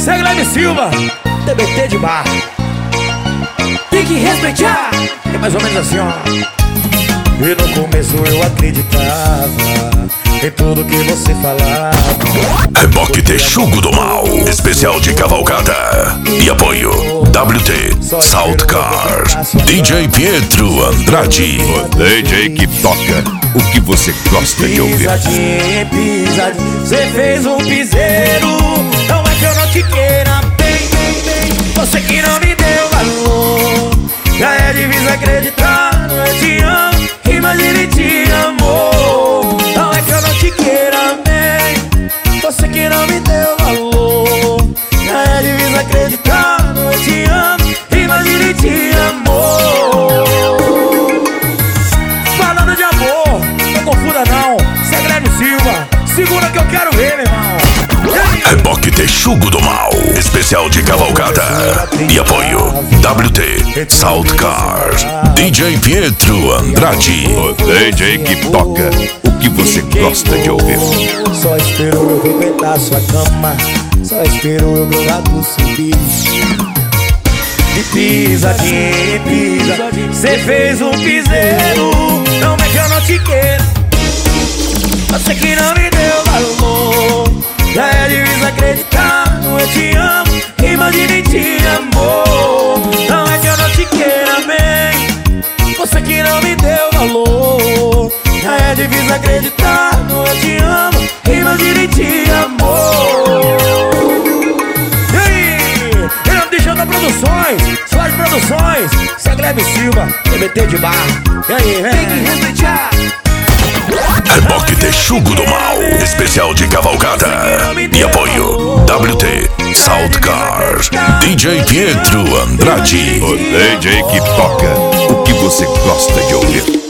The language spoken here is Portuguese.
Segleme Silva, TBT de bar. Tem que respeitar. É mais ou menos assim, ó. E no começo eu acreditava em tudo que você falava. Reboque Texugo do Mal, especial de cavalgada. E apoio WT South Cars, DJ Pietro Andrade. O DJ que toca o que você gosta de ouvir. Pisadinha, pisadinha, cê fez um piseiro. Não é que eu não te queira bem, bem, bem. Você que não me deu valor. Já é difícil acreditar, eu te amo. Imagine te amor. Não é que eu não te queira bem. Você que não me deu valor. Já é difícil acreditar, eu te amo. Imagine te amor. Falando de amor, não confunda não. Segleme Silva, segura que eu quero ver, meu irmão. Reboque Texugo do Mal, especial de cavalgada. E apoio WT South Cars, DJ Pietro Andrade. O DJ que toca o que você gosta de ouvir. Só esperou eu frequentar sua cama. Só esperou eu meu lado subir. E pisadinha, pisadinha, cê fez um piseiro. Não é que eu não te quero. Você que não me deu valor. Já é difícil acreditar, eu te amo. Imagine te amor. Não é que eu não te queira bem. Você que não me deu valor. Já é difícil acreditar, eu te amo. Imagine te amor. E aí? Ele não deixou da Produções, Suas Produções, Segleme Silva, TBT de bar. E aí, vem? Tem que respeitar. Reboque Texugo do Mal, especial de cavalgada. E apoio WT South Cars, DJ Pietro Andrade. O DJ que toca o que você gosta de ouvir.